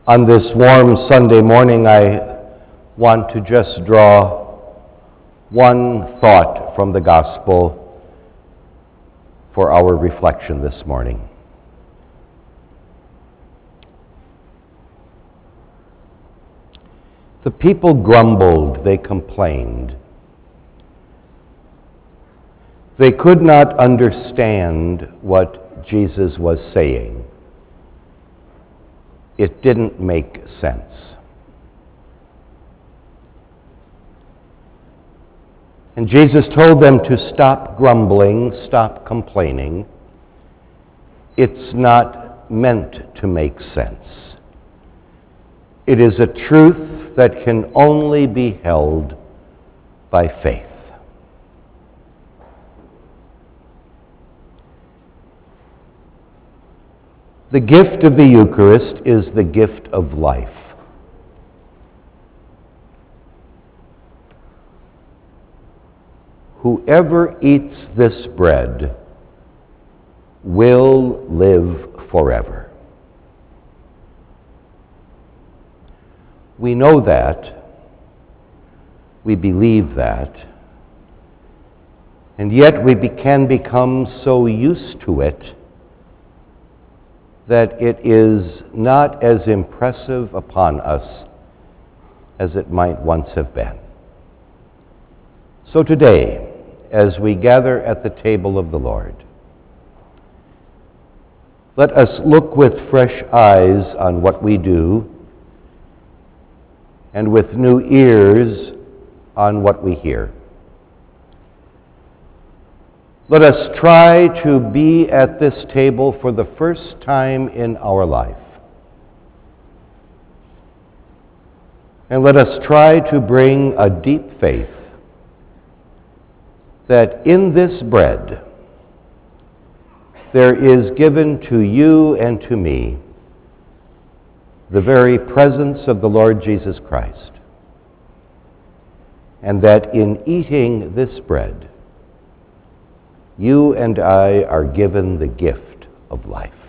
On this warm Sunday morning, I want to just draw one thought from the gospel for our reflection this morning. The people grumbled, they complained. They could not understand what Jesus was saying. It didn't make sense. And Jesus told them to stop grumbling, stop complaining. It's not meant to make sense. It is a truth that can only be held by faith. The gift of the Eucharist is the gift of life. Whoever eats this bread will live forever. We know that, we believe that, and yet we can become so used to it that it is not as impressive upon us as it might once have been. So today, as we gather at the table of the Lord, let us look with fresh eyes on what we do and with new ears on what we hear. Let us try to be at this table for the first time in our life. And let us try to bring a deep faith that in this bread there is given to you and to me the very presence of the Lord Jesus Christ, and that in eating this bread, you and I are given the gift of life.